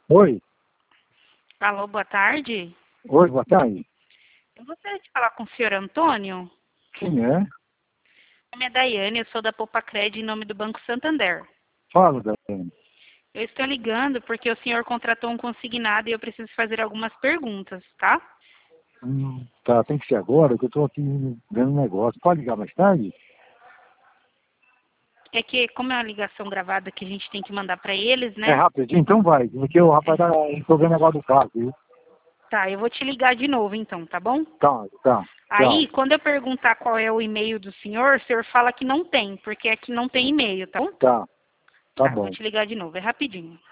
Oi. Alô, boa tarde. Oi, boa tarde. Eu gostaria de falar com o senhor Antônio. Quem é? Meu nome é Daiane, eu sou da Popacred em nome do Banco Santander. Fala, Daiane. Eu estou ligando porque o senhor contratou um consignado e eu preciso fazer algumas perguntas, tá? Tá, tem que ser agora, que eu tô aqui vendo um negócio. Pode ligar mais tarde? É que, como é uma ligação gravada que a gente tem que mandar para eles, É né? rapidinho? Então vai, porque o rapaz tá tô vendo negócio do carro, viu? Tá, eu vou te ligar de novo então, tá bom? Tá. Aí, Tchau. quando eu perguntar qual é o e-mail do senhor, o senhor fala que não tem, porque aqui não tem e-mail, tá bom? Tá Tá, eu vou bom. te ligar de novo, é rapidinho.